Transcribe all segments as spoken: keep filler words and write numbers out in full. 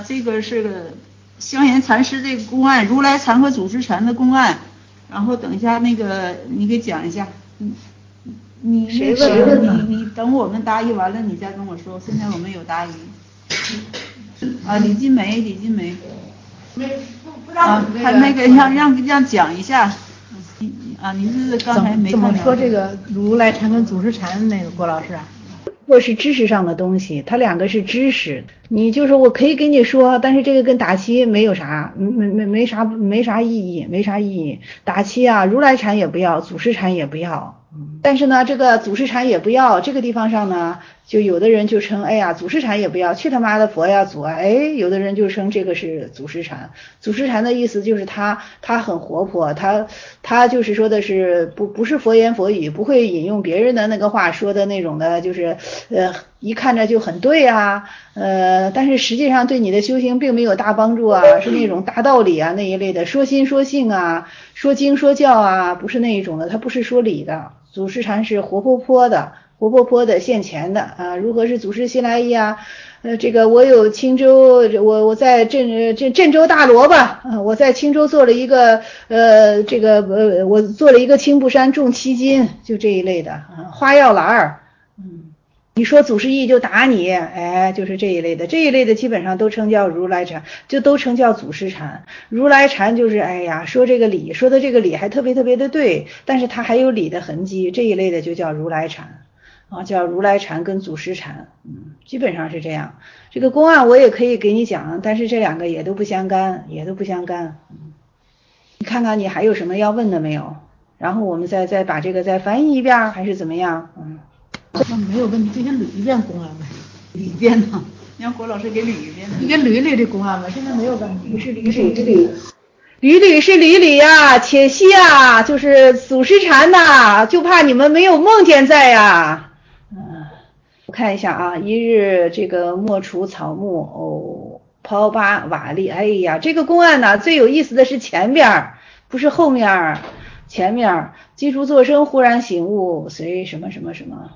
这个是个香严禅师这个公案，如来禅和祖师禅的公案，然后等一下那个你给讲一下。嗯，你谁问你你等我们答疑完了，你再跟我说。现在我们有答疑。啊，李金梅，李金梅。 没不不让啊，他那个让让让讲一下。啊，您是刚才没看怎么说这个如来禅跟祖师禅那个郭老师啊？ 或是知识上的东西，它两个是知识，你就是我可以跟你说，但是这个跟打七没有啥，没没没啥没啥意义，没啥意义。打七啊，如来禅也不要，祖师禅也不要。但是呢，这个祖师禅也不要，这个地方上呢，就有的人就称，哎呀，祖师禅也不要，去他妈的佛呀祖啊，哎，有的人就称这个是祖师禅。祖师禅的意思就是他他很活泼，他他就是说的是不不是佛言佛语，不会引用别人的那个话说的那种的，就是呃一看着就很对啊，呃，但是实际上对你的修行并没有大帮助啊，是那种大道理啊那一类的，说心说性啊，说经说教啊，不是那一种的，他不是说理的。祖师禅是活泼泼的，活泼泼的现前的啊！如何是祖师西来意啊？呃，这个我有青州，我我在镇镇镇州大萝卜啊，我在青州做了一个呃这个呃我做了一个青布衫重七斤，就这一类的啊，花药篮儿，嗯，你说祖师意就打你，哎，就是这一类的，这一类的基本上都称叫如来禅，就都称叫祖师禅。如来禅就是哎呀，说这个理，说的这个理还特别特别的对，但是它还有理的痕迹，这一类的就叫如来禅啊，叫如来禅跟祖师禅，嗯，基本上是这样。这个公案我也可以给你讲，但是这两个也都不相干，也都不相干。嗯，你看看你还有什么要问的没有？然后我们再再把这个再翻译一遍，还是怎么样？嗯。 那没有问题，就先捋一遍公案呗。 捋一遍呢？让郭老师给捋一遍。 你给捋一捋这公案吧，现在没有问题。 是捋捋捋，捋捋是捋捋呀，且息呀，就是祖师禅呐，就怕你们没有梦见在呀。嗯，我看一下啊，一日这个莫除草木哦，抛八瓦砾，哎呀，这个公案呢最有意思的是前边，不是后面。前面记住作声，忽然醒悟，随什么什么什么。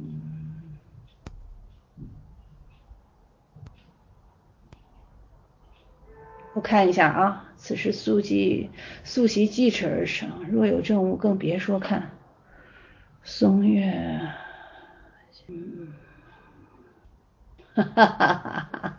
我看一下啊，此时素记素习记齿而生，若有正物，更别说看。松月，嗯，哈哈哈哈哈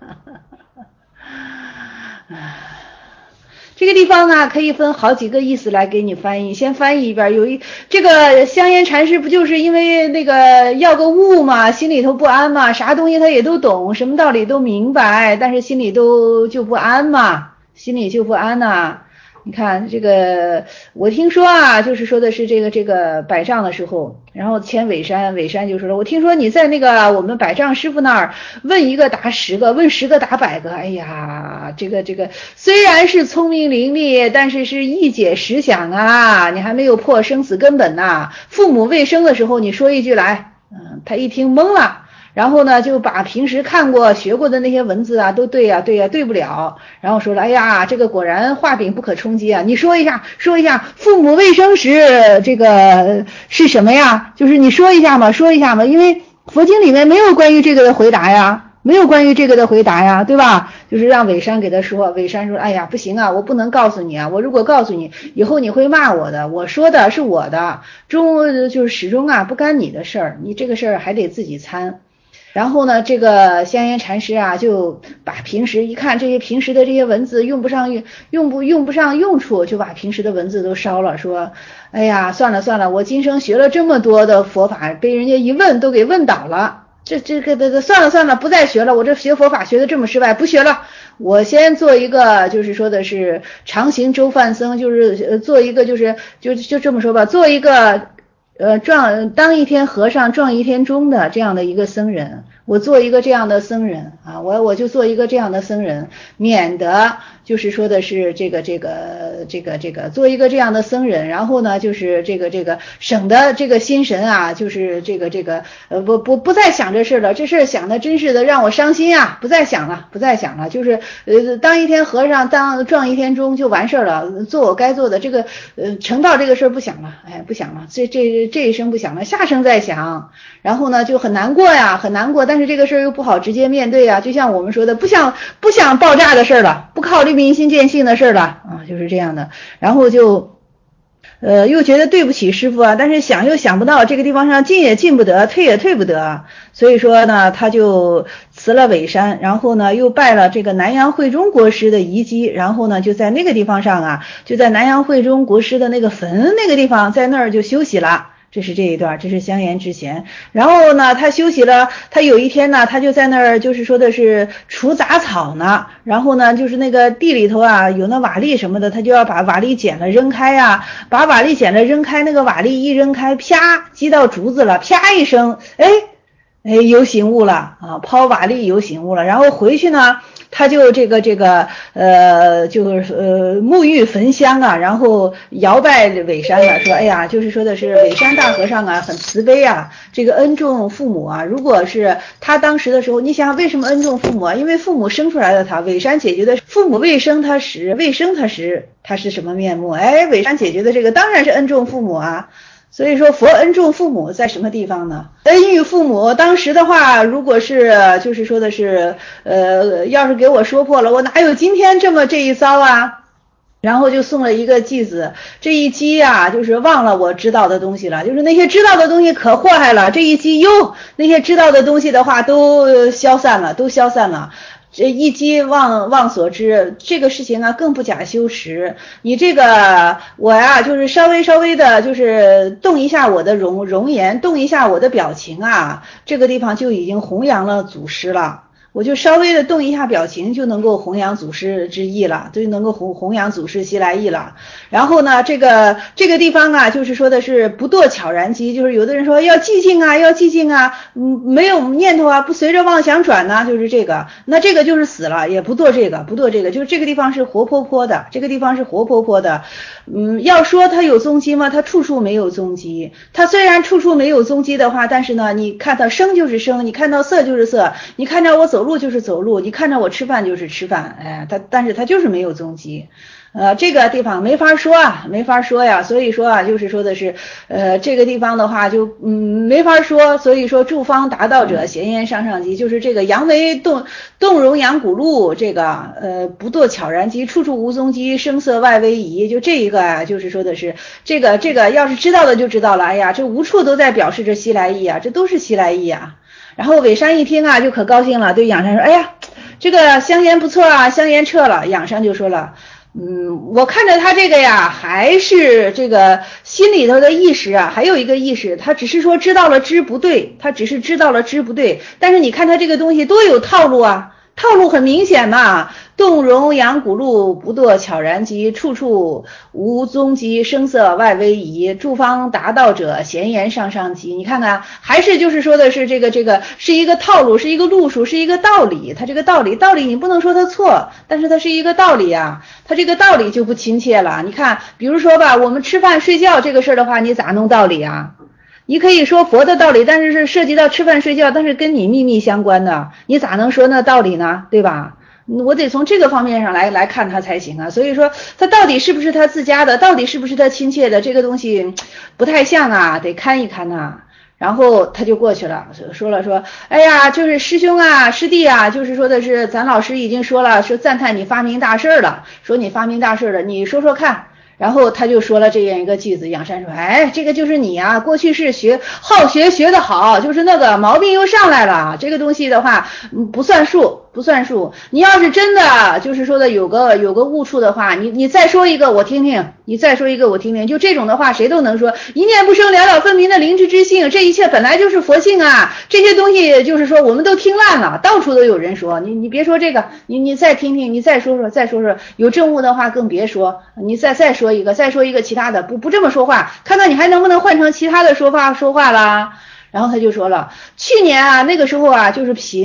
哈。这个地方呢，可以分好几个意思来给你翻译。先翻译一遍，有一这个香严禅师不就是因为那个要个悟嘛，心里头不安嘛，啥东西他也都懂，什么道理都明白，但是心里都就不安嘛，心里就不安呐、啊。你看这个，我听说啊，就是说的是这个这个摆账的时候，然后牵尾山，尾山就说了，我听说你在那个我们摆账师傅那儿问一个答十个，问十个答百个，哎呀，这个这个虽然是聪明伶俐，但是是一解十想啊，你还没有破生死根本呐、啊。父母未生的时候，你说一句来，嗯，他一听懵了。然后呢，就把平时看过学过的那些文字啊，都对呀、啊、对呀、啊、对不了，然后说了，哎呀，这个果然画饼不可充饥啊！你说一下，说一下，父母未生时这个是什么呀？就是你说一下嘛，说一下嘛，因为佛经里面没有关于这个的回答呀，没有关于这个的回答呀，对吧？就是让尾山给他说，尾山说，哎呀，不行啊，我不能告诉你啊，我如果告诉你，以后你会骂我的，我说的是我的，终就是始终啊不干你的事儿，你这个事儿还得自己参。然后呢，这个香严禅师啊，就把平时一看这些平时的这些文字用不上用用不用不上用处，就把平时的文字都烧了，说，哎呀，算了算了，我今生学了这么多的佛法，被人家一问都给问倒了，这这个这个算了算了，不再学了，我这学佛法学的这么失败，不学了，我先做一个，就是说的是常行周范僧，就是呃做一个就是就就这么说吧，做一个。呃，撞当一天和尚撞一天钟的这样的一个僧人，我做一个这样的僧人啊，我我就做一个这样的僧人，免得就是说的是这个这个这个这个做一个这样的僧人，然后呢就是这个这个省得这个心神啊，就是这个这个呃不不不再想这事了，这事想的真是的让我伤心啊，不再想了不再想了，就是呃当一天和尚当撞一天钟就完事了，做我该做的，这个呃成道这个事儿不想了，哎不想了，这这这一生不想了，下生再想，然后呢就很难过呀很难过，但是这个事儿又不好直接面对呀，就像我们说的不想不想爆炸的事儿了，不考虑明心见性的事儿了啊，就是这样的，然后就呃又觉得对不起师父啊，但是想又想不到这个地方上进也进不得，退也退不得，所以说呢他就辞了尾山，然后呢又拜了这个南阳慧忠国师的遗迹，然后呢就在那个地方上啊，就在南阳慧忠国师的那个坟那个地方，在那儿就休息了。这是这一段，这是香严之前。然后呢他休息了，他有一天呢他就在那儿就是说的是除杂草呢，然后呢就是那个地里头啊有那瓦砾什么的，他就要把瓦砾捡了扔开啊，把瓦砾捡了扔开，那个瓦砾一扔开，啪击到竹子了，啪一声，哎哎有醒悟了啊，抛瓦砾有醒悟了，然后回去呢他就这个这个呃就是呃沐浴焚香啊，然后摇拜尾山了，说哎呀就是说的是尾山大和尚啊很慈悲啊，这个恩重父母啊，如果是他当时的时候，你想为什么恩重父母啊？因为父母生出来的他，尾山解决的父母未生他时，未生他时他是什么面目？哎，尾山解决的这个当然是恩重父母啊。所以说佛恩重父母在什么地方呢？恩于父母，当时的话如果是就是说的是呃要是给我说破了，我哪有今天这么这一遭啊，然后就送了一个偈子，这一击啊就是忘了我知道的东西了，就是那些知道的东西可祸害了，这一击哟那些知道的东西的话都消散了都消散了，这一击忘忘所知，这个事情啊更不假修持。你这个我呀、啊、就是稍微稍微的就是动一下我的容容颜，动一下我的表情啊，这个地方就已经弘扬了祖师了。我就稍微的动一下表情就能够弘扬祖师之意了，就能够弘弘扬祖师西来意了。然后呢这个这个地方啊就是说的是不堕悄然机，就是有的人说要寂静啊要寂静啊，嗯没有念头啊，不随着妄想转呢、啊、就是这个，那这个就是死了，也不堕这个不堕这个，就是这个地方是活泼泼的，这个地方是活泼泼的。嗯要说它有踪迹吗？它处处没有踪迹，它虽然处处没有踪迹的话，但是呢你看到声就是声，你看到色就是色，你看着我走路就是走路，你看着我吃饭就是吃饭，哎，它但是它就是没有踪迹。呃，这个地方没法说啊，没法说呀，所以说啊，就是说的是，呃，这个地方的话就嗯没法说，所以说诸方达道者闲言上上机，就是这个扬为动动容扬古路，这个呃不堕悄然机，处处无踪迹，声色外微移，就这一个啊，就是说的是这个这个要是知道的就知道了，哎呀，这无处都在表示着西来意啊，这都是西来意啊。然后尾山一听啊，就可高兴了，对仰山说，哎呀，这个香烟不错啊，香烟撤了。仰山就说了。嗯，我看着他这个呀，还是这个心里头的意识啊，还有一个意识，他只是说知道了知不对，他只是知道了知不对，但是你看他这个东西多有套路啊，套路很明显嘛，动容扬古路，不堕悄然机，处处无踪迹，声色外微移，诸方达道者闲言上上机。你看看，还是就是说的是这个这个是一个套路，是一个路数，是一个道理。它这个道理道理你不能说它错，但是它是一个道理啊，它这个道理就不亲切了。你看比如说吧，我们吃饭睡觉这个事儿的话，你咋弄道理啊？你可以说佛的道理，但是是涉及到吃饭睡觉，但是跟你秘密相关的，你咋能说那道理呢？对吧？我得从这个方面上来来看它才行啊。所以说它到底是不是他自家的，到底是不是他亲切的，这个东西不太像啊，得看一看啊。然后他就过去了，说了说，哎呀，就是师兄啊师弟啊，就是说的是咱老师已经说了，说赞叹你发明大事了，说你发明大事了，你说说看。然后他就说了这样一个句子，仰山说，哎，这个就是你啊，过去是学好学学得好，就是那个毛病又上来了，这个东西的话不算数不算数，你要是真的就是说的有个有个误处的话，你你再说一个我听听，你再说一个我听听，就这种的话谁都能说，一念不生了了分明的灵智之性，这一切本来就是佛性啊，这些东西就是说我们都听烂了，到处都有人说，你你别说这个，你你再听听，你再说说再说说，有证悟的话更别说，你再再说一个再说一个其他的，不不这么说话，看看你还能不能换成其他的说法说话啦。然后他就说了，去年啊那个时候啊就是贫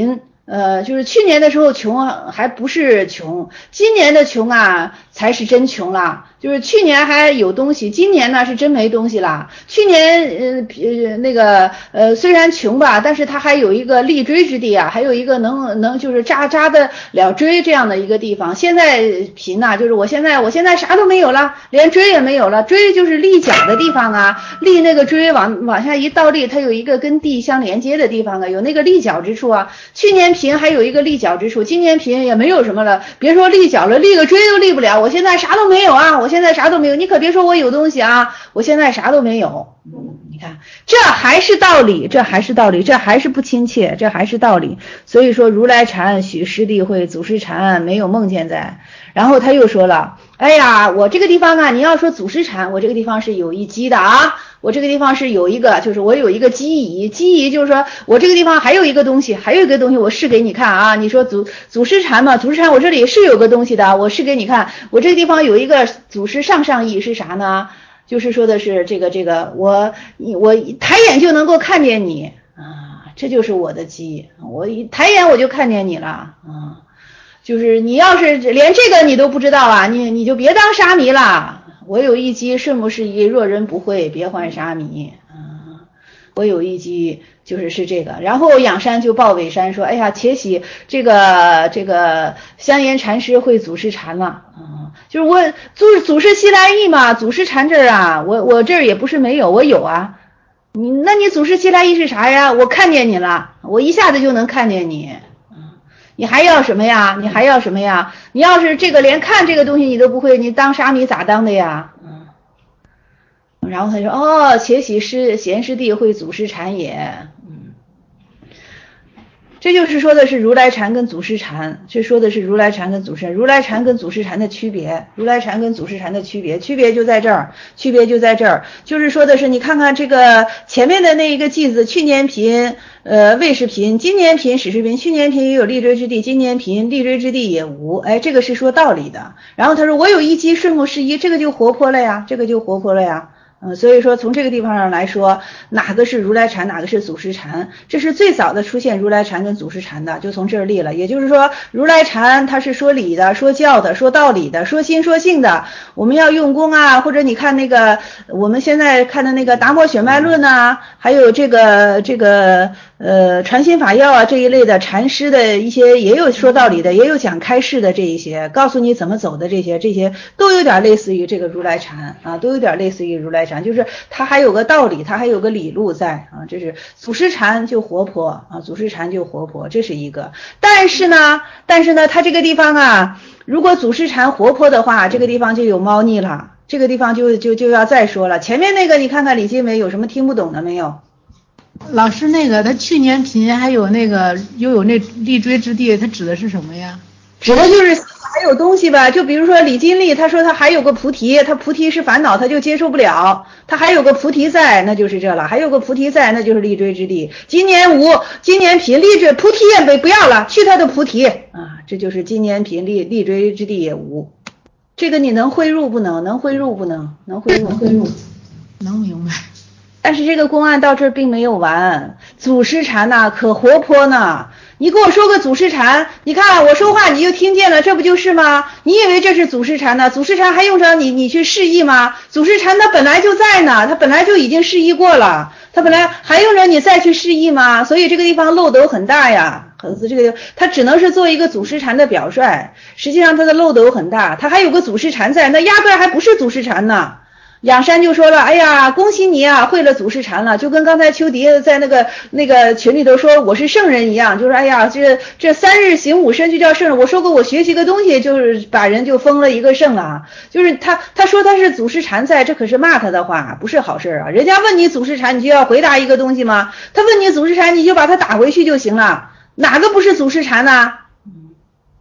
呃，就是去年的时候穷还不是穷，今年的穷啊才是真穷了。就是去年还有东西，今年呢是真没东西了。去年呃呃那个呃虽然穷吧，但是它还有一个立锥之地啊，还有一个能能就是扎扎的了锥这样的一个地方。现在贫呐、啊，就是我现在我现在啥都没有了，连锥也没有了。锥就是立脚的地方啊，立那个锥往往下一倒立，它有一个跟地相连接的地方啊，有那个立脚之处啊。去年贫还有一个立脚之处，今年贫也没有什么了，别说立脚了，立个锥都立不了。我现在啥都没有啊，我现在啥都没有，你可别说我有东西啊，我现在啥都没有。你看，这还是道理，这还是道理，这还是不亲切，这还是道理。所以说如来禅许师弟会祖师禅没有梦见在。然后他又说了，哎呀，我这个地方啊，你要说祖师禅，我这个地方是有一机的啊，我这个地方是有一个，就是我有一个机宜，机宜就是说我这个地方还有一个东西，还有一个东西我试给你看啊。你说祖祖师禅嘛，祖师禅我这里是有个东西的，我试给你看，我这个地方有一个祖师上上意是啥呢？就是说的是这个这个我我抬眼就能够看见你啊，这就是我的机，我一抬眼我就看见你了啊。就是你要是连这个你都不知道啊，你你就别当沙弥了。我有一机顺不适宜，若人不会，别唤沙弥啊。我有一机就是是这个。然后仰山就报尾山说，哎呀，且喜这个这个香严禅师会祖师禅了啊。就是我祖祖师西来意嘛，祖师禅这儿啊，我我这儿也不是没有，我有啊。你那你祖师西来意是啥呀？我看见你了，我一下子就能看见你。你还要什么呀？你还要什么呀？你要是这个连看这个东西你都不会，你当沙弥咋当的呀？嗯。然后他说，哦，且喜师贤师弟会祖师禅也。嗯。这就是说的是如来禅跟祖师禅，这说的是如来禅跟祖师禅，如来禅跟祖师禅的区别，如来禅跟祖师禅的区别，区别就在这儿，区别就在这儿，就是说的是你看看这个前面的那一个句子，去年贫，呃，未是贫，今年贫，始是贫，去年贫也有立锥之地，今年贫，立锥之地也无，哎，这个是说道理的。然后他说我有一机顺不适宜，这个就活泼了呀，这个就活泼了呀。嗯，所以说从这个地方上来说，哪个是如来禅，哪个是祖师禅，这是最早的出现如来禅跟祖师禅的，就从这儿立了。也就是说，如来禅它是说理的，说教的，说道理的，说心说性的。我们要用功啊，或者你看那个我们现在看的那个达摩血脉论啊，还有这个这个呃传心法要啊这一类的禅师的一些，也有说道理的，也有讲开示的这一些，告诉你怎么走的这些，这些都有点类似于这个如来禅啊，都有点类似于如来禅，就是它还有个道理，它还有个理路在啊。这是祖师禅就活泼啊，祖师禅就活泼，这是一个。但是呢，但是呢，它这个地方啊，如果祖师禅活泼的话，这个地方就有猫腻了，这个地方就就就要再说了。前面那个你看看李金梅有什么听不懂的没有？ 老师，那个他去年贫还有那个又有那立锥之地，他指的是什么呀？ 指的就是还有东西吧，就比如说李金利，他说他还有个菩提，他菩提是烦恼，他就接受不了，他还有个菩提在，那就是这了，还有个菩提在，那就是立锥之地。今年无，今年贫，立锥菩提也没不要了，去他的菩提啊，这就是今年贫，立立锥之地也无。这个你能汇入不能？能汇入不能？能汇入，汇入， 能明白。 但是这个公案到这儿并没有完，祖师禅呐、啊、可活泼呢。你给我说个祖师禅，你看我说话你就听见了，这不就是吗？你以为这是祖师禅呢？祖师禅还用着你你去示意吗？祖师禅它本来就在呢，它本来就已经示意过了，它本来还用着你再去示意吗？所以这个地方漏斗很大呀，这个它只能是做一个祖师禅的表率，实际上它的漏斗很大，它还有个祖师禅在，那压根还不是祖师禅呢。仰山就说了，哎呀，恭喜你啊，会了祖师禅了，就跟刚才秋迪在那个那个群里头说我是圣人一样，就是哎呀，这这三日行五申就叫圣人。我说过我学习个东西，就是把人就封了一个圣啊，就是他他说他是祖师禅在，这可是骂他的话，不是好事啊。人家问你祖师禅，你就要回答一个东西吗？他问你祖师禅，你就把他打回去就行了，哪个不是祖师禅呢？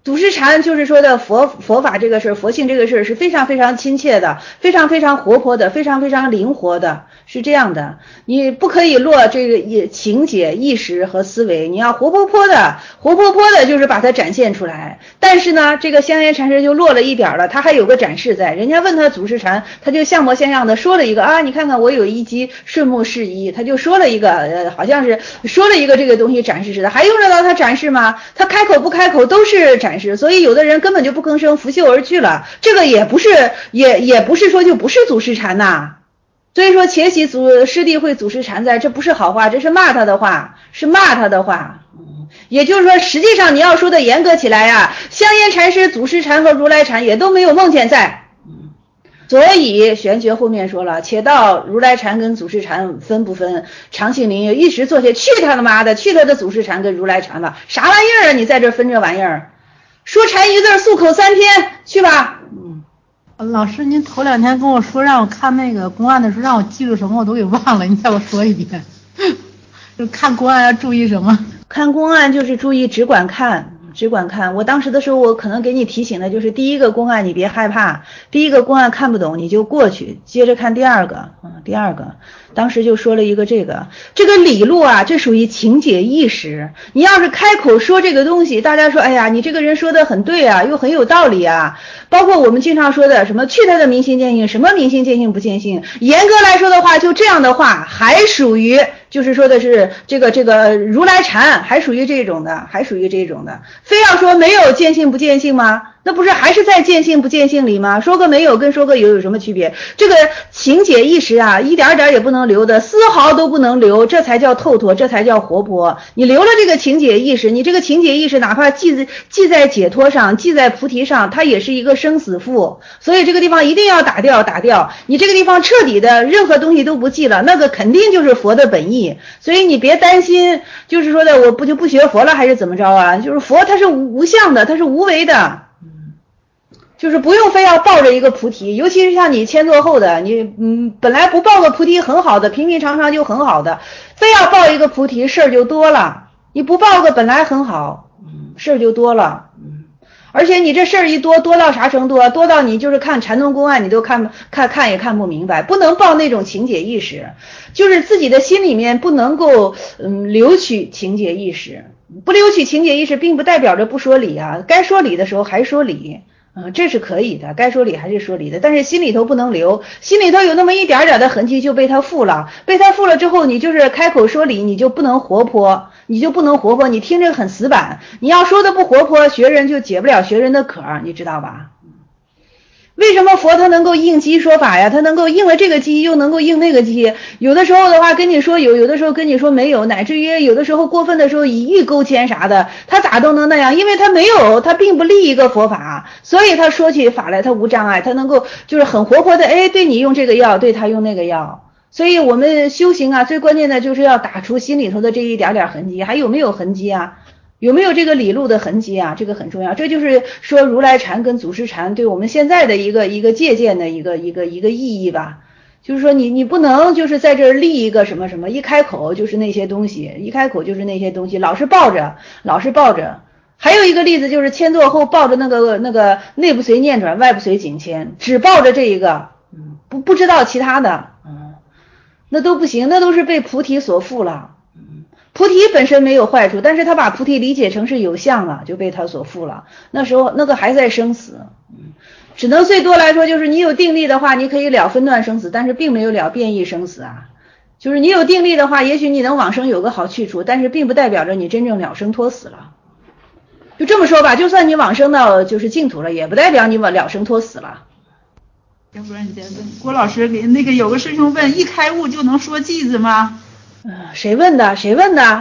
祖师禅就是说的佛佛法这个事儿，佛性这个事儿是非常非常亲切的，非常非常活泼的，非常非常灵活的，是这样的。你不可以落这个情节、意识和思维，你要活泼泼的，活泼泼的就是把它展现出来。但是呢，这个香严禅师就落了一点了，他还有个展示在。人家问他祖师禅，他就像模像样的说了一个啊，你看看我有一机顺目适宜，他就说了一个，呃，好像是说了一个这个东西展示似的，还用得到他展示吗？他开口不开口都是展示。所以有的人根本就不吭声，拂袖而去了。这个也不是，也也不是说就不是祖师禅呐。所以说且喜祖师弟会祖师禅在，这不是好话，这是骂他的话，是骂他的话。也就是说，实际上你要说的严格起来呀，香严禅师、祖师禅和如来禅也都没有梦见在。所以玄学后面说了，且道如来禅跟祖师禅分不分？常姓林一时坐下，去他的妈的，去他的祖师禅跟如来禅吧，啥玩意儿啊？你在这分这玩意儿？说禅一字，漱口三天，去吧。 嗯，老师，您头两天跟我说让我看那个公案的时候，让我记住什么我都给忘了，你再给我说一遍。就看公案要注意什么？ 看公案就是注意只管看。只管看，我当时的时候我可能给你提醒的就是第一个公案你别害怕，第一个公案看不懂你就过去，接着看第二个，嗯，第二个当时就说了一个这个这个理路啊，这属于情解意识，你要是开口说这个东西，大家说哎呀你这个人说的很对啊，又很有道理啊，包括我们经常说的什么去他的明心见性，什么明心见性不见性，严格来说的话就这样的话还属于就是说的是这个这个如来禅，还属于这种的，还属于这种的。非要说没有见性不见性吗？那不是还是在见性不见性里吗？说个没有跟说个有有什么区别？这个情解意识啊，一点点也不能留的，丝毫都不能留，这才叫透脱，这才叫活泼。你留了这个情解意识，你这个情解意识哪怕记在记在解脱上，记在菩提上，它也是一个生死缚。所以这个地方一定要打掉打掉，你这个地方彻底的任何东西都不记了，那个肯定就是佛的本意。所以你别担心，就是说的我不就不学佛了还是怎么着啊？就是佛它是无无相的，它是无为的。就是不用非要抱着一个菩提，尤其是像你迁坐后的，你嗯本来不抱个菩提很好的，平平常常就很好的，非要抱一个菩提事儿就多了。你不抱个本来很好，嗯事儿就多了，嗯而且你这事儿一多，多到啥程度啊？多到你就是看禅宗公案你都看看看也看不明白，不能抱那种情解意识，就是自己的心里面不能够嗯留取情解意识，不留取情解意识并不代表着不说理啊，该说理的时候还说理。嗯，这是可以的，该说理还是说理的，但是心里头不能留，心里头有那么一点点的痕迹就被他附了，被他附了之后，你就是开口说理，你就不能活泼，你就不能活泼，你听着很死板，你要说的不活泼，学人就解不了学人的渴，你知道吧？为什么佛他能够应机说法呀？他能够应了这个机，又能够应那个机。有的时候的话跟你说有，有的时候跟你说没有，乃至于有的时候过分的时候以欲勾牵啥的，他咋都能那样？因为他没有，他并不立一个佛法，所以他说起法来他无障碍，他能够就是很活泼的，哎，对你用这个药，对他用那个药。所以我们修行啊，最关键的就是要打出心里头的这一点点痕迹，还有没有痕迹啊？有没有这个理路的痕迹啊？这个很重要，这就是说如来禅跟祖师禅对我们现在的一个一个借鉴的一个一个一个意义吧。就是说你你不能就是在这儿立一个什么什么，一开口就是那些东西，一开口就是那些东西，老是抱着，老是抱着。还有一个例子就是迁坐后抱着那个那个内不随念转，外不随景迁，只抱着这一个，嗯，不不知道其他的，嗯，那都不行，那都是被菩提所缚了。菩提本身没有坏处，但是他把菩提理解成是有相了，就被他所缚了。那时候那个还在生死，嗯，只能最多来说就是你有定力的话，你可以了分段生死，但是并没有了变异生死啊。就是你有定力的话，也许你能往生有个好去处，但是并不代表着你真正了生脱死了。就这么说吧，就算你往生到就是净土了，也不代表你了生脱死了。 要不然你再问郭老师，给那个有个师兄问，一开悟就能说偈子吗？ 呃，谁问的？谁问的？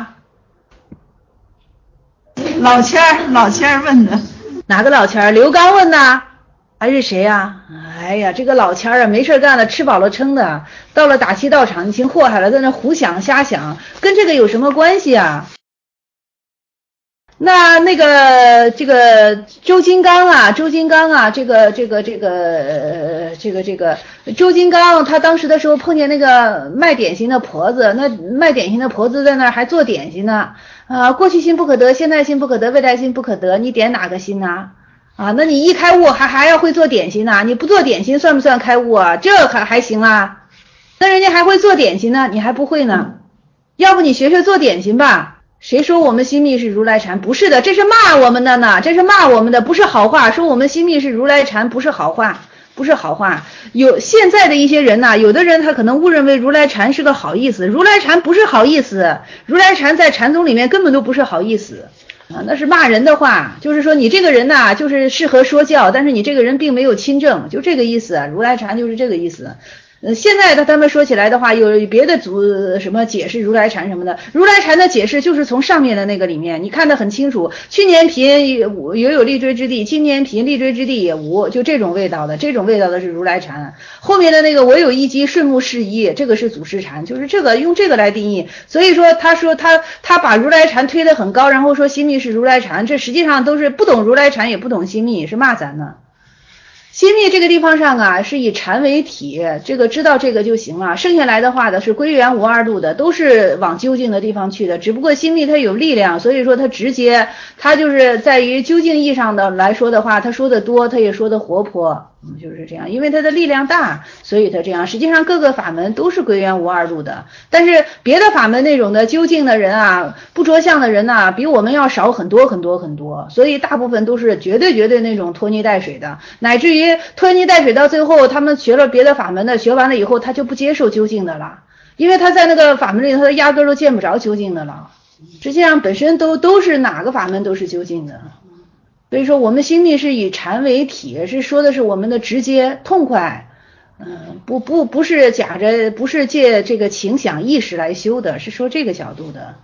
老千儿，老千儿问的。 哪个老千儿？刘刚问的，还是谁呀？哎呀，这个老千儿啊，没事干了，吃饱了撑的，到了打七道场，你听祸害了，在那胡想瞎想，跟这个有什么关系啊？那那个这个周金刚啊，周金刚啊，这个这个这个呃这个这个周金刚，他当时的时候碰见那个卖点心的婆子，那卖点心的婆子在那儿还做点心呢， 啊，过去心不可得，现在心不可得，未来心不可得，你点哪个心呢？啊，那你一开悟还还要会做点心呢？你不做点心算不算开悟啊？这还还行啊？那人家还会做点心呢，你还不会呢？要不你学学做点心吧？谁说我们心密是如来禅？不是的，这是骂我们的呢，这是骂我们的，不是好话。说我们心密是如来禅，不是好话，不是好话。有现在的一些人呐，有的人他可能误认为如来禅是个好意思，如来禅不是好意思，如来禅在禅宗里面根本都不是好意思啊，那是骂人的话，就是说你这个人呐，就是适合说教，但是你这个人并没有亲证，就这个意思。如来禅就是这个意思。呃，现在的他们说起来的话，有别的组什么解释如来禅什么的，如来禅的解释就是从上面的那个里面，你看得很清楚。去年贫也有立锥之地，今年贫立锥之地也无，就这种味道的，这种味道的是如来禅。后面的那个我有一机顺目适宜，这个是祖师禅，就是这个用这个来定义。所以说他说他他把如来禅推得很高，然后说心密是如来禅，这实际上都是不懂如来禅也不懂心密，是骂咱呢。心密这个地方上啊，是以禅为体，这个知道这个就行了。剩下来的话的是归元无二路的，都是往究竟的地方去的。只不过心密它有力量，所以说它直接，它就是在于究竟意上的来说的话，它说的多，它也说的活泼，嗯，就是这样。因为它的力量大，所以它这样。实际上各个法门都是归元无二路的，但是别的法门那种的究竟的人啊，不着相的人呐、啊，比我们要少很多很多很多。所以大部分都是绝对绝对那种拖泥带水的，乃至于拖泥带水到最后，他们学了别的法门的，学完了以后他就不接受究竟的了，因为他在那个法门里他压根都见不着究竟的了。实际上本身都都是哪个法门都是究竟的。所以说我们心密是以禅为体，是说的是我们的直接痛快，嗯，不不不是假着，不是借这个情想意识来修的，是说这个角度的。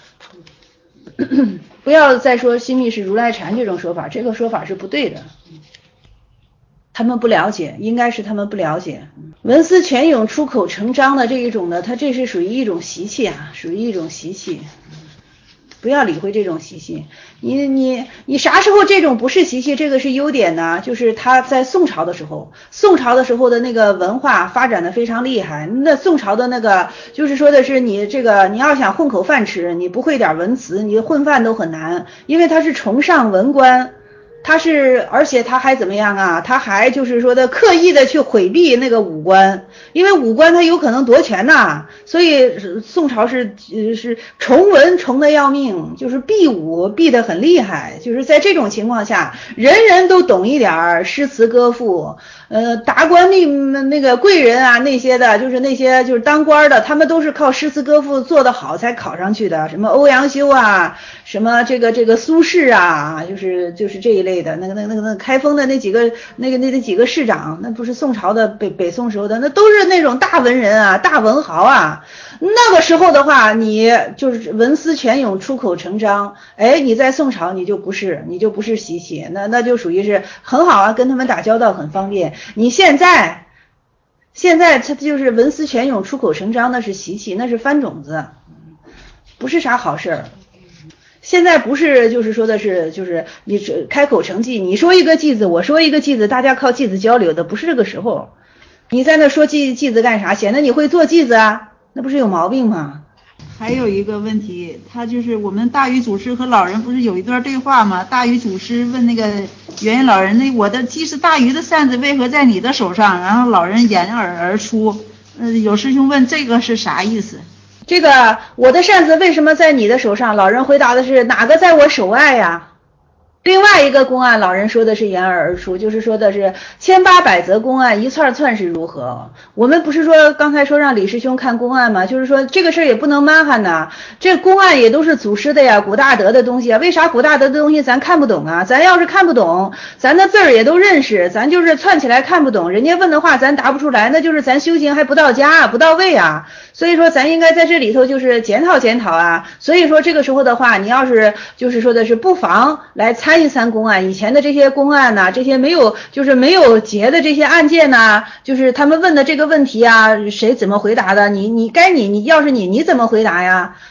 不要再说心密是如来禅这种说法，这个说法是不对的。他们不了解，应该是他们不了解。文思泉涌出口成章的这一种呢，它这是属于一种习气啊，属于一种习气。不要理会这种习气，你你你啥时候这种不是习气，这个是优点呢？就是他在宋朝的时候，宋朝的时候的那个文化发展的非常厉害。那宋朝的那个就是说的是你这个你要想混口饭吃，你不会点文词，你混饭都很难，因为他是崇尚文官。他是，而且他还怎么样啊？他还就是说的刻意的去回避那个武官，因为武官他有可能夺权呐，所以宋朝是是崇文崇的要命，就是避武避得很厉害。就是在这种情况下，人人都懂一点诗词歌赋，呃，达官命那个贵人啊那些的，就是那些就是当官的，他们都是靠诗词歌赋做得好才考上去的，什么欧阳修啊，什么这个这个苏轼啊，就是就是这一类的，那个那个那个那个开封的那几个那个那那几个市长，那不是宋朝的北北宋时候的，那都是那种大文人啊，大文豪啊。那个时候的话，你就是文思泉涌出口成章，哎，你在宋朝你就不是，你就不是习气，那那就属于是很好啊，跟他们打交道很方便。你现在现在他就是文思泉涌出口成章，那是习气，那是翻种子，不是啥好事儿。现在不是就是说的是就是你开口成偈，你说一个偈子我说一个偈子，大家靠偈子交流的，不是这个时候。你在那说偈偈子干啥？显得你会做偈子啊，那不是有毛病吗？ 还有一个问题，他就是我们大禹祖师和老人不是有一段对话吗？大禹祖师问那个元婴老人，那我的既是大禹的扇子为何在你的手上？然后老人掩耳而出。呃，有师兄问这个是啥意思？ 这个我的扇子为什么在你的手上？老人回答的是哪个在我手外呀？另外一个公案，老人说的是掩耳而出，就是说的是千八百则公案，一串串是如何？我们不是说刚才说让李师兄看公案吗？就是说这个事儿也不能蛮汉呐，这公案也都是祖师的呀，古大德的东西啊。为啥古大德的东西咱看不懂啊？咱要是看不懂，咱的字儿也都认识，咱就是串起来看不懂，人家问的话咱答不出来，那就是咱修行还不到家，不到位啊。所以说咱应该在这里头就是检讨检讨啊。所以说这个时候的话，你要是就是说的是不妨来参一参公案，以前的这些公案呐、啊，这些没有就是没有结的这些案件呐、啊，就是他们问的这个问题啊，谁怎么回答的？你你该你你要是你你怎么回答呀？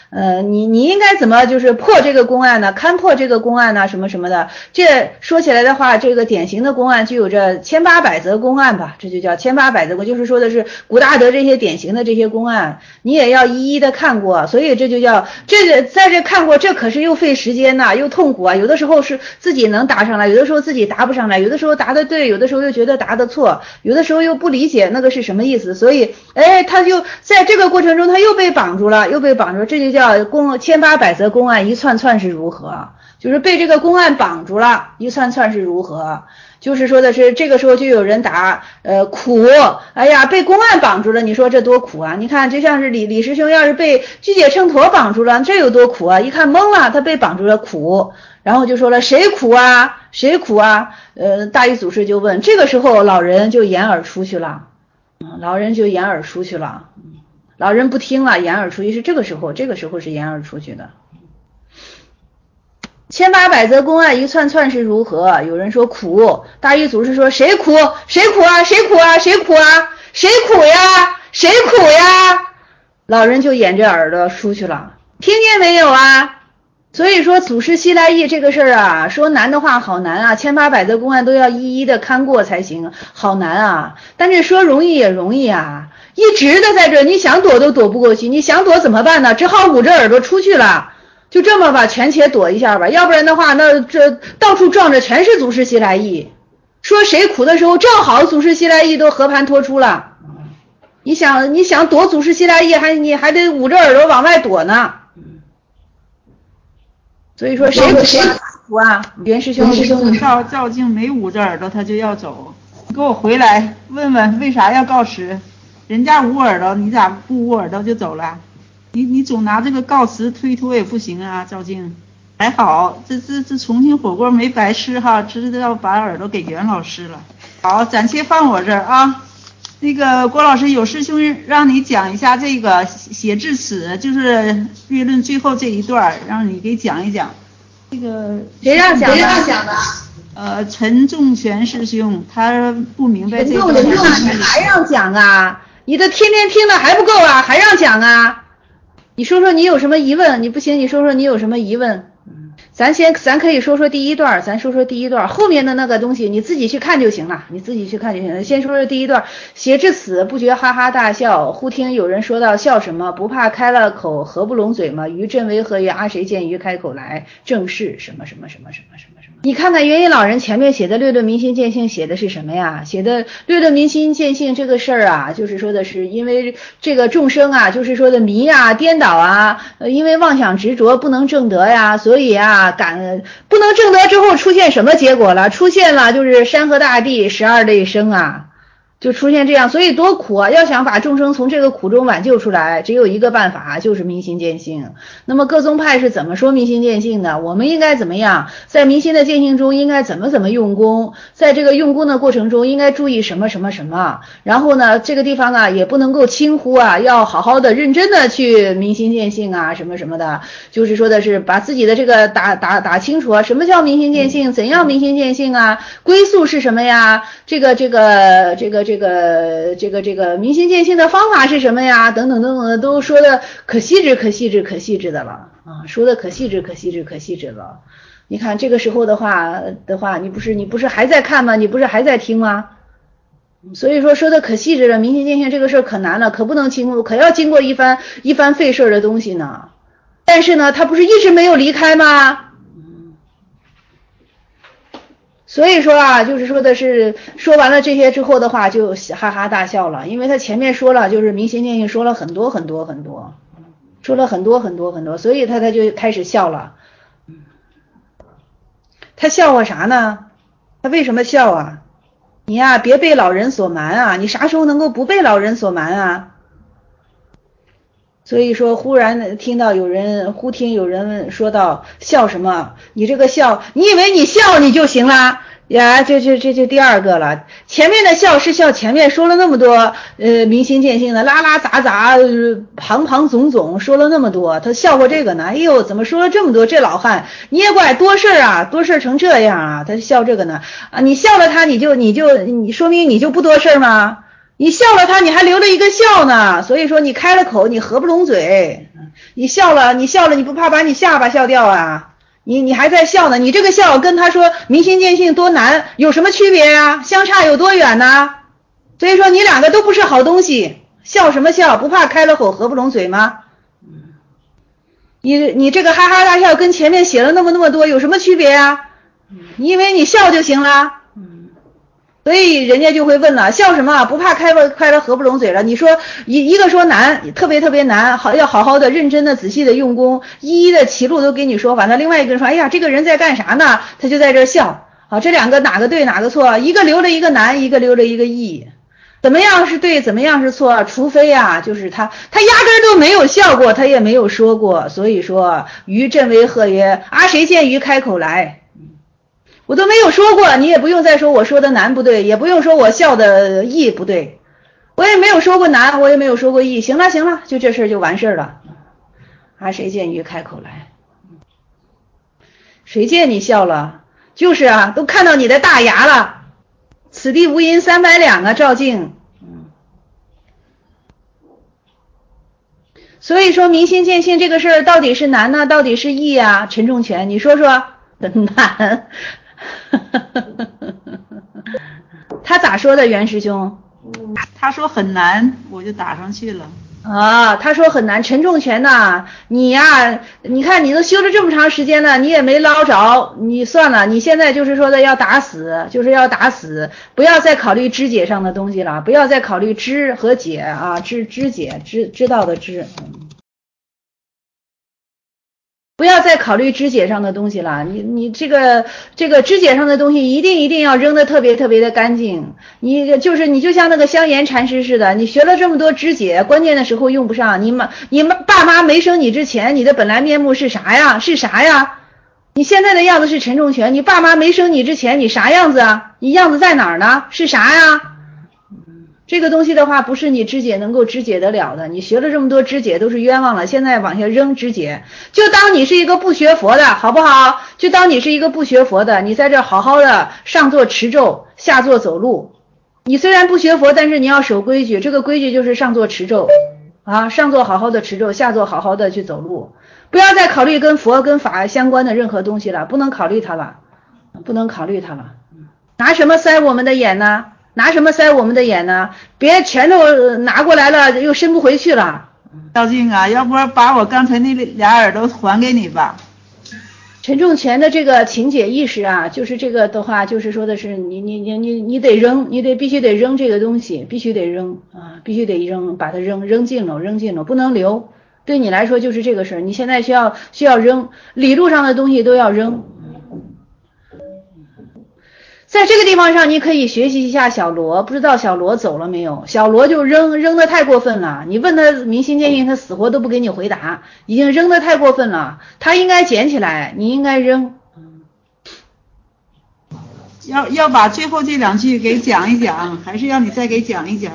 呃，你你应该怎么就是破这个公案呢？勘破这个公案呢？什么什么的。这说起来的话，这个典型的公案就有这千八百则公案吧，这就叫千八百则公，就是说的是古大德这些典型的这些公案，你也要一一的看过，所以这就叫这在这看过，这可是又费时间呐，又痛苦啊。有的时候是自己能答上来，有的时候自己答不上来，有的时候答得对，有的时候又觉得答得错，有的时候又不理解那个是什么意思，所以哎，他就在这个过程中他又被绑住了，又被绑住了，这就叫公千八百则公案一串串是如何，就是被这个公案绑住了，一串串是如何，就是说的是这个时候就有人答呃苦，哎呀被公案绑住了，你说这多苦啊，你看就像是李李师兄要是被居解秤砣绑住了，这有多苦啊，一看懵了，他被绑住了苦，然后就说了谁苦啊谁苦啊，呃大禹祖师就问，这个时候老人就掩耳出去了，嗯，老人就掩耳出去了，老人不听了，掩耳出去，是这个时候，这个时候是掩耳出去的。千八百则公案一串串是如何？有人说苦，大禹祖师说谁苦？谁苦啊？谁苦啊？谁苦啊？谁苦呀？谁苦呀？老人就掩着耳朵出去了，听见没有啊？所以说祖师西来意这个事儿啊，说难的话好难啊，千八百则公案都要一一的看过才行，好难啊。但是说容易也容易啊，一直的在这，你想躲都躲不过去，你想躲怎么办呢？只好捂着耳朵出去了，就这么吧，权且躲一下吧，要不然的话，那这到处撞着全是祖师西来意。说谁苦的时候，正好祖师西来意都和盘托出了。你想，你想躲祖师西来意，还你还得捂着耳朵往外躲呢。所以说谁苦谁苦啊？袁师兄，师兄， 赵赵静没捂着耳朵，他就要走。你给我回来问问为啥要告辞？人家捂耳朵，你咋不捂耳朵就走了？你你总拿这个告辞推脱也不行啊，赵静。还好，这这这重庆火锅没白吃哈，知道把耳朵给袁老师了。好，暂且放我这儿啊。那个郭老师，有师兄让你讲一下这个写至此，就是辩论最后这一段，让你给讲一讲。这个谁让讲的？ 谁让讲的？ 呃，陈仲全师兄，他不明白这个。 陈仲全还让讲啊？你这天天听的还不够啊？还让讲啊？你说说你有什么疑问？你不行，你说说你有什么疑问？咱先，咱可以说说第一段，咱说说第一段，后面的那个东西你自己去看就行了，你自己去看就行了。先说说第一段，写至此不觉哈哈大笑，忽听有人说道：“笑什么？不怕开了口合不拢嘴吗？”于朕为何呀？谁见于开口来？正是什么什么什么什么什么什么。你看看元音老人前面写的略论民心见性写的是什么呀？写的略论民心见性这个事儿啊，就是说的是因为这个众生啊，就是说的迷啊、颠倒啊，呃，因为妄想执着不能证得呀，所以啊，感不能证得之后出现什么结果了？出现了就是山河大地十二类生啊。就出现这样，所以多苦啊！要想把众生从这个苦中挽救出来，只有一个办法，就是明心见性。那么各宗派是怎么说明心见性的？我们应该怎么样在明心的见性中应该怎么怎么用功？在这个用功的过程中应该注意什么什么什么？然后呢，这个地方啊也不能够轻忽啊，要好好的认真的去明心见性啊，什么什么的。就是说的是把自己的这个打打打清楚啊，什么叫明心见性？怎样明心见性啊？归宿是什么呀？这个这个这个。这个这个这个明心见性的方法是什么呀？等等等等的都说的可细致可细致可细致的了啊，说的可细致可细致可细致了。你看这个时候的话的话，你不是你不是还在看吗？你不是还在听吗？所以说说的可细致了，明心见性这个事儿可难了，可不能经过，可要经过一番一番费事的东西呢。但是呢，他不是一直没有离开吗？所以说啊，就是说的是说完了这些之后的话，就哈哈大笑了，因为他前面说了，就是明心见性说了很多很多很多，说了很多很多很多，所以他他就开始笑了。他笑话啥呢？他为什么笑啊？你呀，别被老人所瞒啊！你啥时候能够不被老人所瞒啊？所以说，忽然听到有人，忽听有人说到笑什么？你这个笑，你以为你笑你就行了呀？这这这这第二个了。前面的笑是笑前面说了那么多，呃，明心见性的拉拉杂杂，呃、旁旁总总说了那么多，他笑话这个呢？哎呦，怎么说了这么多？这老汉你也怪多事啊，多事成这样啊？他笑这个呢？啊，你笑了他，你就你就你说明你就不多事吗？你笑了他，你还留了一个笑呢，所以说你开了口，你合不拢嘴。 你笑了，你笑了，你不怕把你下巴笑掉啊？你你还在笑呢，你这个笑跟他说明心见性多难有什么区别啊？相差有多远呢？所以说你两个都不是好东西，笑什么笑？不怕开了口合不拢嘴吗？你你这个哈哈大笑跟前面写了那么那么多有什么区别啊？你以为你笑就行了？所以人家就会问了，笑什么？不怕开了开了合不拢嘴了？你说一一个说难，特别特别难，好要好好的认真的仔细的用功，一一的歧路都给你说完了。另外一个人说，哎呀，这个人在干啥呢？他就在这笑。好，这两个哪个对哪个错？一个留了一个难，一个留了一个易。怎么样是对，怎么样是错？除非啊，就是他他压根都没有笑过，他也没有说过。所以说，于振为贺曰：啊，谁见于开口来？我都没有说过，你也不用再说我说的难不对，也不用说我笑的易不对，我也没有说过难，我也没有说过易。行了行了，就这事就完事了。啊，谁见于开口来？谁见你笑了？就是啊，都看到你的大牙了。此地无银三百两啊，赵静。所以说明心见性这个事儿到底是难呢，到底是易啊？陈仲全，你说说。难。他咋说的，袁师兄？ 他说很难，我就打上去了。 啊，他说很难。陈仲全呐，你呀，你看你都修了这么长时间了，你也没捞着，你算了，你现在就是说的要打死，就是要打死，不要再考虑知解上的东西了，不要再考虑知和解啊，知知解知知道的知。不要再考虑肢解上的东西了，你你这个这个肢解上的东西一定一定要扔得特别特别的干净。你就是你就像那个香严禅师似的，你学了这么多肢解，关键的时候用不上。你妈你们爸妈没生你之前，你的本来面目是啥呀？是啥呀？你现在的样子是陈仲全，你爸妈没生你之前，你啥样子啊？你样子在哪儿呢？是啥呀？这个东西的话，不是你肢解能够肢解得了的。你学了这么多肢解都是冤枉了，现在往下扔肢解，就当你是一个不学佛的，好不好？就当你是一个不学佛的，你在这好好的上座持咒，下座走路。你虽然不学佛，但是你要守规矩，这个规矩就是上座持咒啊，上座好好的持咒，下座好好的去走路，不要再考虑跟佛跟法相关的任何东西了，不能考虑它了，不能考虑它了。拿什么塞我们的眼呢？拿什么塞我们的眼呢？别拳头拿过来了又伸不回去了。 赵静啊，要不然把我刚才那俩耳朵还给你吧。 陈仲全的这个情解意识啊，就是这个的话，就是说的是你你你你你得扔，你得必须得扔这个东西，必须得扔啊，必须得扔，把它扔扔尽了，扔尽了，不能留。对你来说就是这个事儿，你现在需要需要扔，理路上的东西都要扔。在这个地方上，你可以学习一下小罗，不知道小罗走了没有？小罗就扔扔的太过分了，你问他明心见性，他死活都不给你回答，已经扔的太过分了。他应该捡起来，你应该扔。 要要把最后这两句给讲一讲，还是要你再给讲一讲？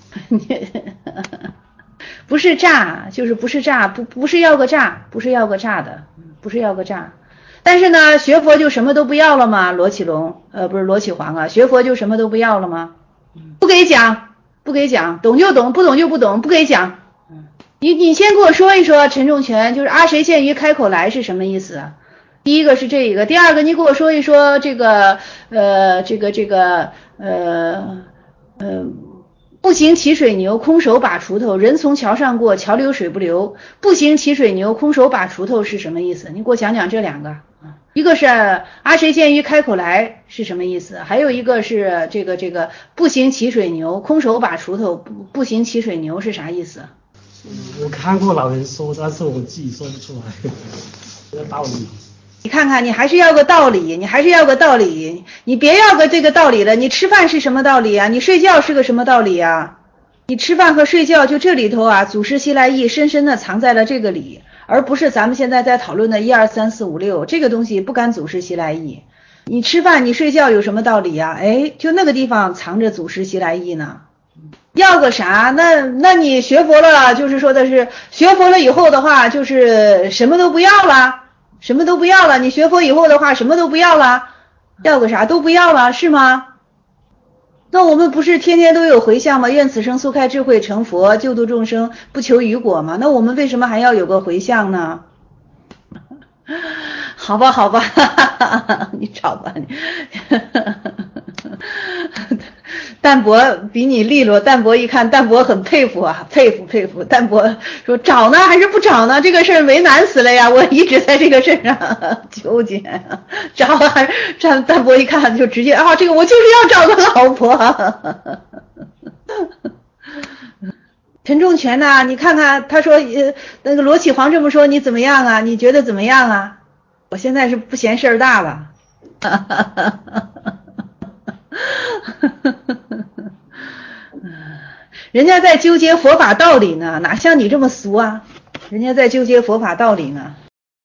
不是诈，就是不是诈，不不是要个诈，不是要个诈的，不是要个诈。但是呢，学佛就什么都不要了吗？罗启龙，呃，不是罗启煌啊，学佛就什么都不要了吗？不给讲，不给讲，懂就懂，不懂就不懂，不给讲。你你先给我说一说，陈仲全就是阿谁见于开口来是什么意思啊？第一个是这个，第二个你给我说一说这个，呃，这个这个，呃，呃。步行骑水牛，空手把锄头，人从桥上过，桥流水不流。步行骑水牛，空手把锄头是什么意思？你给我讲讲这两个。一个是阿谁见于开口来是什么意思？还有一个是这个这个步行骑水牛，空手把锄头，步行骑水牛是啥意思？ 我看过老人说，但是我自己说不出来，这个道理。 你看看，你还是要个道理，你还是要个道理，你别要个这个道理了。你吃饭是什么道理啊？你睡觉是个什么道理啊？你吃饭和睡觉就这里头啊，祖师西来意深深的藏在了这个里，而不是咱们现在在讨论的一二三四五六这个东西不干祖师西来意。你吃饭你睡觉有什么道理啊？哎，就那个地方藏着祖师西来意呢。要个啥？那那你学佛了，就是说的是学佛了以后的话，就是什么都不要了。什么都不要了，你学佛以后的话什么都不要了，要个啥都不要了，是吗？ 那我们不是天天都有回向吗？愿此生速开智慧成佛，救度众生，不求于果吗？那我们为什么还要有个回向呢？好吧，好吧，你吵吧你。淡泊比你利落，淡泊一看，淡泊很佩服啊，佩服佩服。淡泊说找呢还是不找呢？这个事儿为难死了呀，我一直在这个事儿上纠结。找还是淡淡泊一看就直接啊，这个我就是要找个老婆。陈仲全呢？你看看，他说呃那个罗启煌这么说，你怎么样啊？你觉得怎么样啊？我现在是不嫌事儿大了。人家在纠结佛法道理呢，哪像你这么俗啊？人家在纠结佛法道理呢。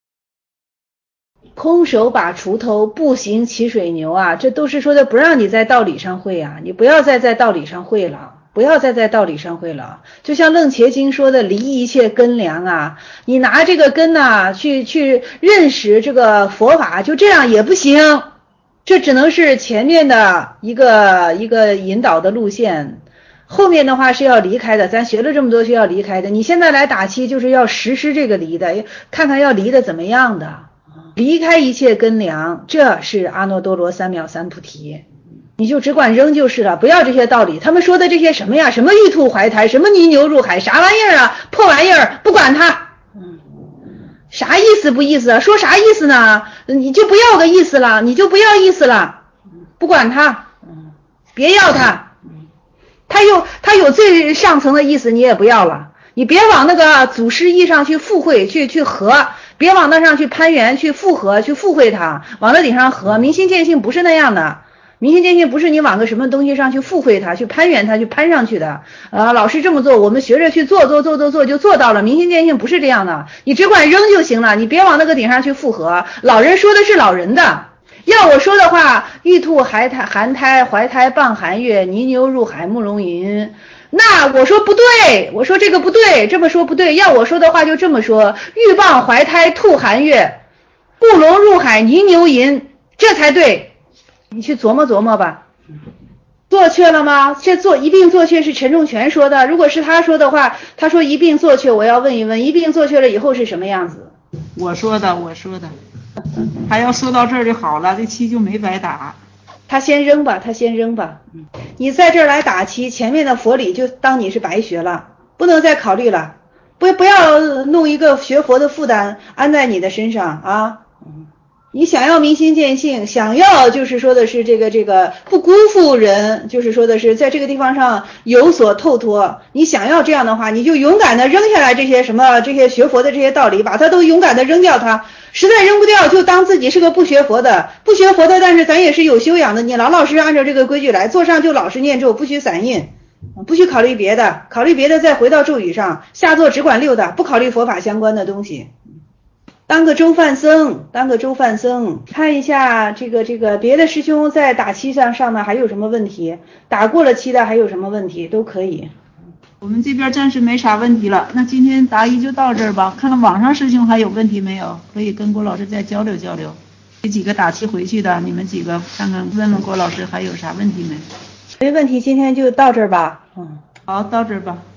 空手把锄头，步行骑水牛啊，这都是说的不让你在道理上会啊，你不要再在道理上会了。不要再在道理上会了，就像楞伽经说的，离一切根梁啊，你拿这个根呐、啊、去去认识这个佛法，就这样也不行，这只能是前面的一个一个引导的路线，后面的话是要离开的，咱学了这么多是要离开的，你现在来打七就是要实施这个离的，看看要离的怎么样的，离开一切根梁，这是阿耨多罗三藐三菩提。你就只管扔就是了，不要这些道理。他们说的这些什么呀？什么玉兔怀胎，什么泥牛入海，啥玩意儿啊？破玩意儿，不管它。嗯，啥意思不意思啊？说啥意思呢？你就不要个意思了，你就不要意思了，不管它。嗯，别要它。他有他有最上层的意思，你也不要了。你别往那个祖师意上去附会，去去合，别往那上去攀援，去附合，去附会它，往那顶上合。明心见性不是那样的。明心见性不是你往个什么东西上去附会它，去攀援它，去攀上去的。啊，老师这么做，我们学着去做，做做做做就做到了。明心见性不是这样的，你只管扔就行了，你别往那个顶上去附合。老人说的是老人的，要我说的话，玉兔含胎含胎怀胎傍寒月，泥牛入海慕容云。那我说不对，我说这个不对，这么说不对。要我说的话就这么说，玉傍怀胎兔寒月，布龙入海泥牛吟，这才对。你去琢磨琢磨吧。做确了吗？这做一并做确是陈仲全说的，如果是他说的话，他说一并做确，我要问一问，一并做确了以后是什么样子？ 我说的，我说的。他要说到这儿就好了，这期就没白打。 他先扔吧，他先扔吧。你在这儿来打七，前面的佛理就当你是白学了，不能再考虑了，不不要弄一个学佛的负担安在你的身上啊。你想要明心见性，想要就是说的是这个这个不辜负人，就是说的是在这个地方上有所透脱。你想要这样的话，你就勇敢的扔下来这些什么这些学佛的这些道理，把它都勇敢的扔掉它。实在扔不掉，就当自己是个不学佛的，不学佛的，但是咱也是有修养的。你老老实按照这个规矩来，坐上就老实念咒，不许散印，不许考虑别的，考虑别的再回到咒语上，下座只管六的，不考虑佛法相关的东西。当个周范僧，当个周范僧，看一下这个这个别的师兄在打七上上呢还有什么问题？打过了七的还有什么问题都可以。 我们这边暂时没啥问题了，那今天答疑就到这儿吧。看看网上师兄还有问题没有，可以跟郭老师再交流交流。这几个打七回去的，你们几个看看问问郭老师还有啥问题没？ 没问题，今天就到这儿吧。嗯， 好，到这儿吧。